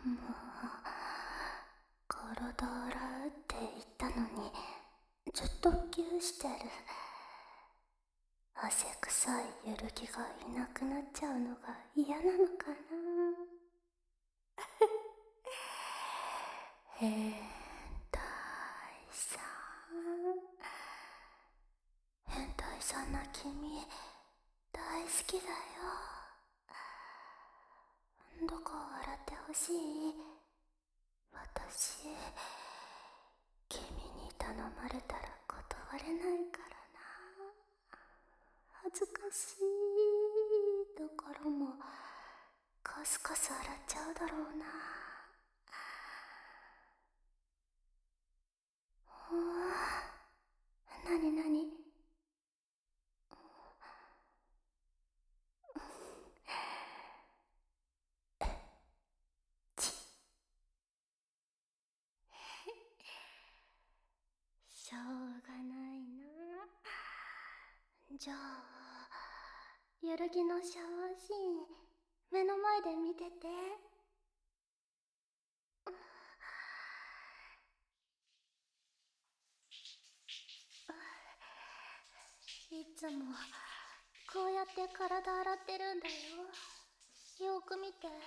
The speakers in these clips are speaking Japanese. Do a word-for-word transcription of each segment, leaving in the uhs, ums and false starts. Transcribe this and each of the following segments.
もう体洗うって言ったのにずっとギューしてる。汗臭いゆる気がいなくなっちゃうのが嫌なのかな。変態さん、変態さんな君大好きだよ。どこを洗ってほしい？私、君に頼まれたら断れないからな。恥ずかしいところもカスカス洗っちゃうだろうな。うわ、なになに？しょうがないな。じゃあゆるぎのシャワーシーン目の前で見てて。いつもこうやって体洗ってるんだよ。よく見て。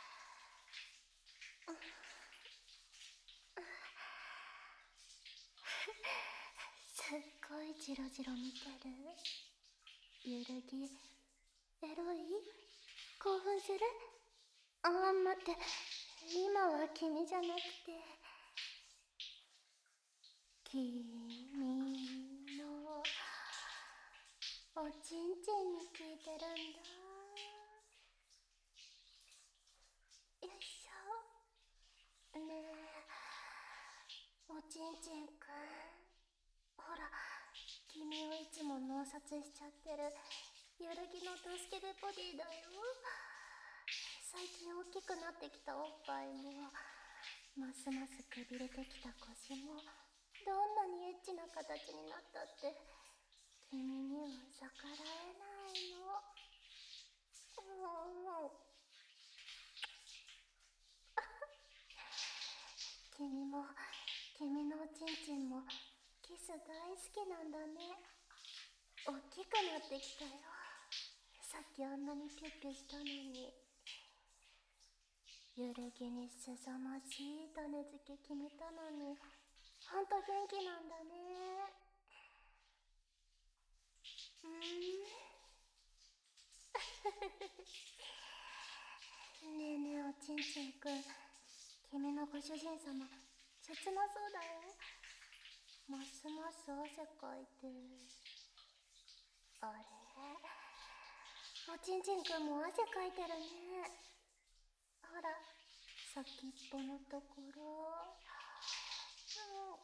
すっごいジロジロ見てる。ゆるぎエロい？興奮する？あー待って、今は君じゃなくて君のおちんちんに聞いてるんだ。よいしょ。ねえおちんちんくん、ほら君をいつも脳殺しちゃってるゆるぎの助けベボディだよ。最近大きくなってきたおっぱいもますますくびれてきた腰もどんなにエッチな形になったって君には逆らえないの。うん、君も君のおちんちんもキス大好きなんだね。大きくなってきたよ。さっきあんなにピュッピュしたのに。ゆるぎにすさまじい種付け決めたのにほんと元気なんだね。うーんねえねえおちんちんくん、君のご主人様切なそうだよ。ますます汗かいて。あれ、おちんちんくんも汗かいてるね。ほら先っぽのところ、うん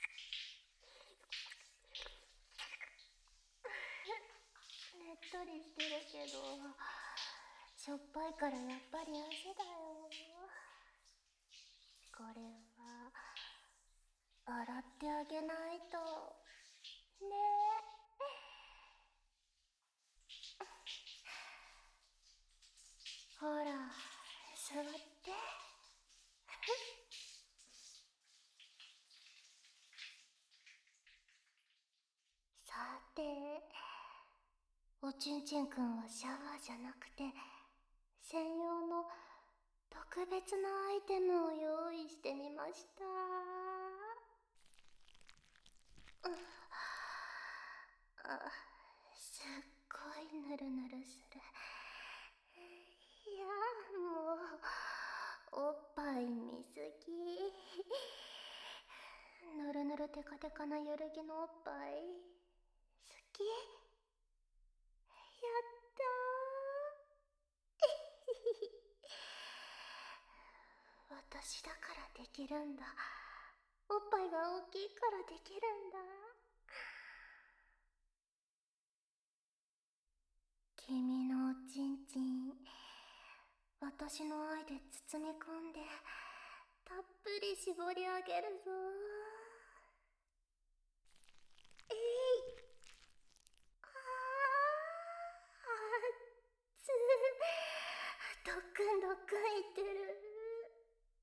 ねっとりしてるけどしょっぱいからやっぱり汗だよ。これは洗ってあげないとね。ほら座って。さて、おちんちんくんはシャワーじゃなくて専用の特別なアイテムを用意してみました。うん、あ、すっごいぬるぬるする。いやもうおっぱい見すぎ。ぬるぬるテカテカなゆるぎのおっぱい好き？やったー。私だからできるんだ。おっぱいが大きいからできるんだ。君のおちんちん私の愛で包み込んでたっぷり絞り上げるぞ。えい、あーあっつー、ドックンドックン言ってる。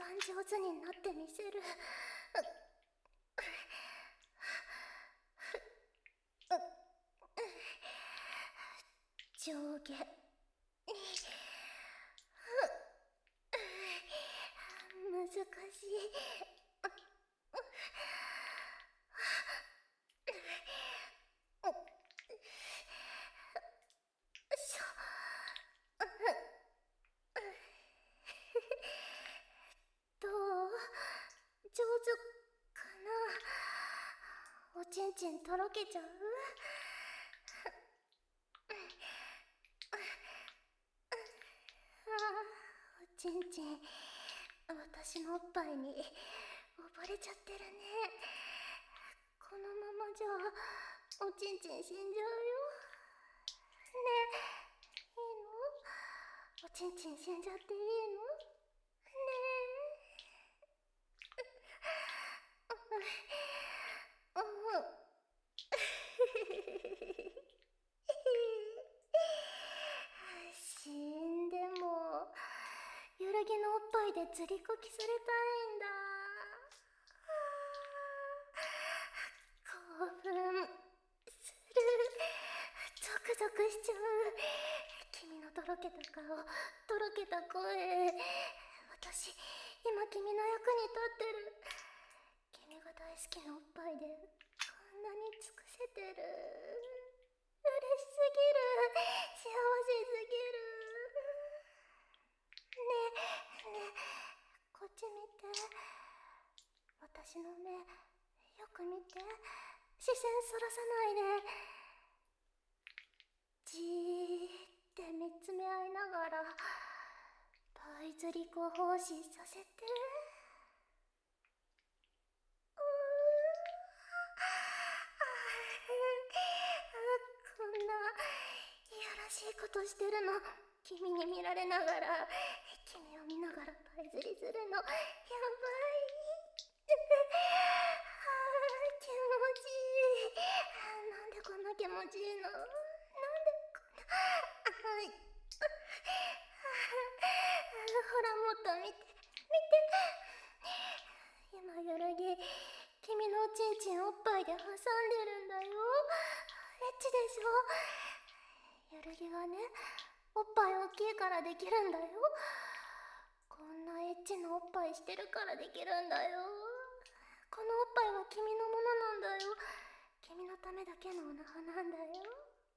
番上手になってみせる。上下難しい。どう？上手かな？おちんちんとろけちゃう？おちんちん、私のおっぱいに溺れちゃってるね。このままじゃおちんちん死んじゃうよ。ねえ、いいの？おちんちん死んじゃっていいの？ねえ。うん。死んでも揺らぎのおっぱいで釣りこきされたいんだ。興奮する。ゾクゾクしちゃう。君のとろけた顔、とろけた声。私今君の役に立ってる。君が大好きなおっぱいでこんなに尽くせてる。嬉しすぎる。幸せすぎる。ねえねえ、こっち見て。私の目よく見て。視線そらさないで。じーって見つめ合いながらパイ釣り子奉仕させて。こんないやらしいことしてるの君に見られながら、君を見ながらパイ釣りするのやばい。気持ちいい。なんでこんな気持ちいいの？なんでこんな。はい。ほらもっと見て見て。今揺らぎ君のおちんちんおっぱいで挟んでるんだよ。エッチでしょ？揺らぎがね、おっぱい大きいからできるんだよ。こんなエッチなおっぱいしてるからできるんだよ。このおっぱいは君のものなんだよ。君のためだけのおなはなんだよ。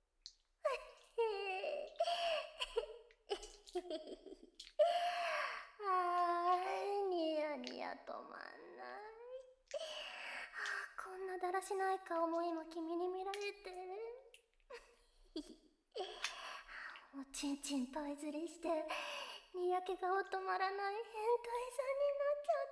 あー、ニヤニヤ止まんない。こんなだらしない顔も今君に見られて。おちんちんパイ釣りしてにやけ顔止まらない変態さんになっちゃった。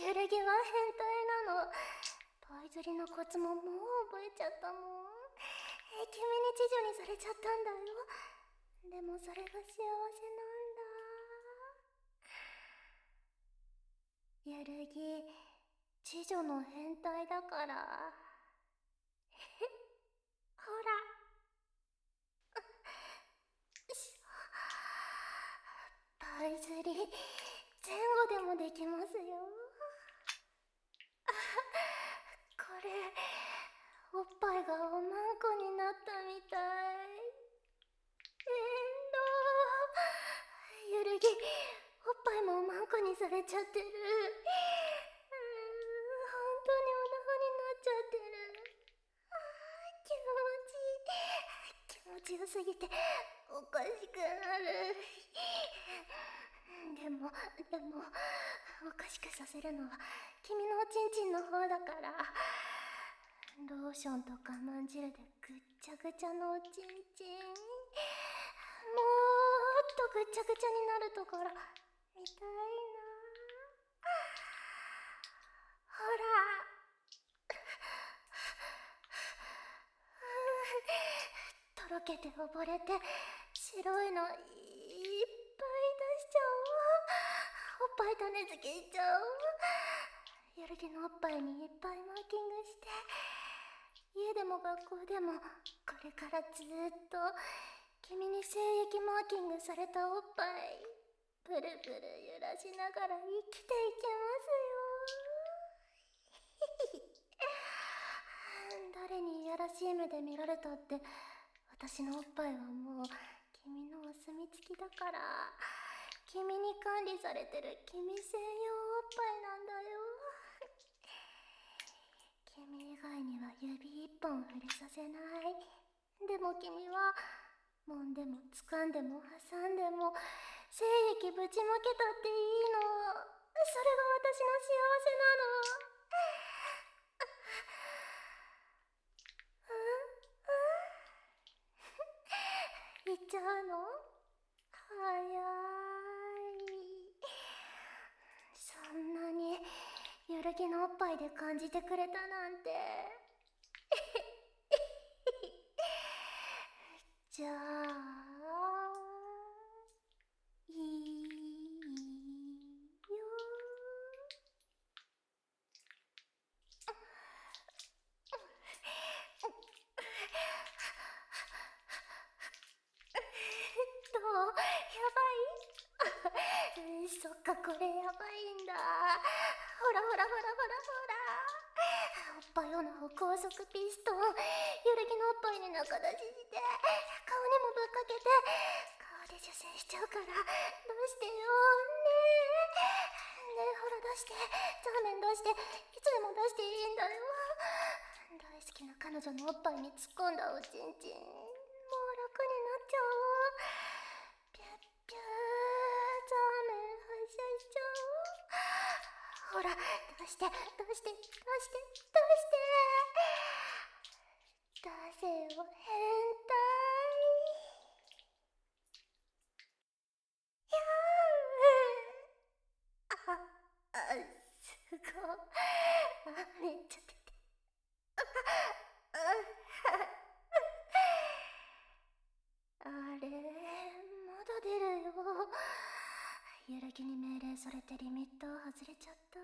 揺らぎは変態なの。パイ釣りのコツももう覚えちゃったもん。君に知女にされちゃったんだよ。でもそれが幸せなんだ。揺らぎ知女の変態だから。ほらパイ釣り前後でもできますよ。これおっぱいがおまんこになったみたい。えー、揺らぎおっぱいもおまんこにされちゃってる。うーん、本当におなほになっちゃってる。あー、気持ちいい。気持ちよすぎておかしくなる。でもでもおかしくさせるのは君のおちんちんの方だから。ローションとかまんじるでぐっちゃぐちゃのおちんちん、もっとぐっちゃぐちゃになるところ見たいな。ほらとろけて溺れて白いのいっぱい出しちゃおう。おっぱい種付けしちゃおう。揺らぎのおっぱいにいっぱいマーキングして、家でも学校でもこれからずっと君に精液マーキングされたおっぱいプルプル揺らしながら生きていきますよ。誰にいやらしい目で見られたって私のおっぱいはもう君のお墨付きだから、君に管理されてる君専用おっぱいなんだよ。君以外には指一本触れさせない。でも君は揉んでも掴んでも挟んでも精液ぶちまけたっていいの。それが私の幸せなの。行っちゃうの？早い。そんなに揺るぎのおっぱいで感じてくれたなんて。じゃあいいよ。どう？やばい？そっか、これやばいんだ。ほらほらほらほらほら。おっぱいオナを高速ピストン、揺るぎのおっぱいに中出しして顔にもぶっかけて顔で受精しちゃうから、出してよ。ねえねえ、ほら出して、ザーメン出して、いつでも出していいんだよ。大好きな彼女のおっぱいに突っ込んだおちんちん、もう楽になっちゃおう。ピュッピュー、ザーメン発射しちゃおう。ほら出して出して出して出して出せよ変態。やーああすごい。あめっちゃ出てあれまだ出るよ。揺るぎに命令されてリミッター外れちゃった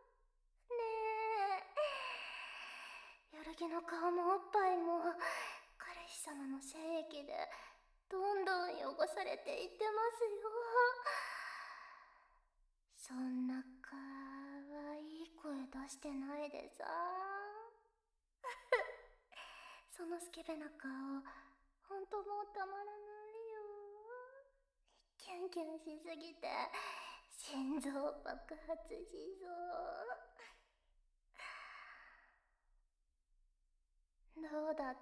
ねえ。揺るぎの顔もおっぱいも彼氏様の精液でどんどん汚されていってますよ。そんなかわいい声出してないでさ。そのスケベな顔ほんともうたまらないよ。キュンキュンしすぎて心臓爆発しそう。どうだった？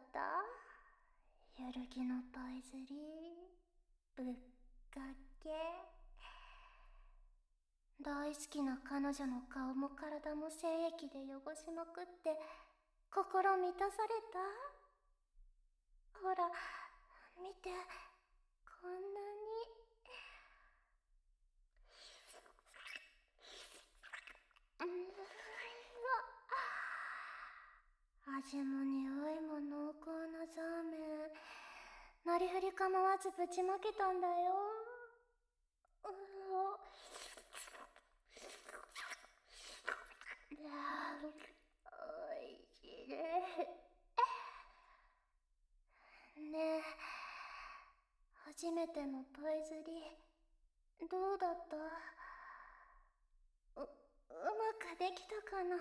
揺るぎのパイズリーぶっかけ。大好きな彼女の顔も体も精液で汚しまくって心満たされた？ほら見て、こんなに。味も匂いも濃厚なザーメン、なりふり構わずぶちまけたんだよ。うおおいしいね。ねえ、初めてのパイズリーどうだった？う、うまくできたかな？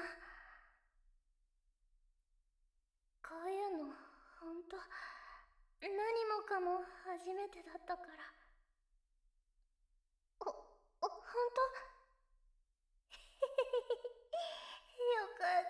こういうのほんと何もかも初めてだったから。お、お、ほんと？よかった。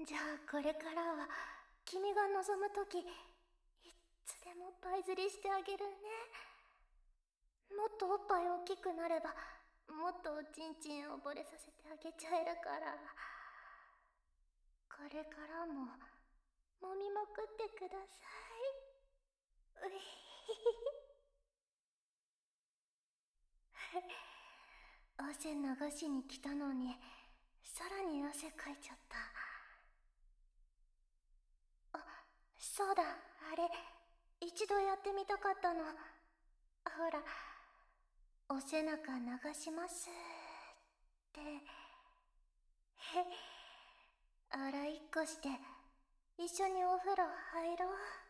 じゃあこれからは君が望むときいつでもパイズリしてあげるね。もっとおっぱい大きくなればもっとおちんちん溺れさせてあげちゃえるから、これからも揉みまくってください。うひひ汗流しに来たのにさらに汗かいちゃった。あ、そうだ、あれ一度やってみたかったの。ほら、お背中流しますってへ、洗いっこして一緒にお風呂入ろう。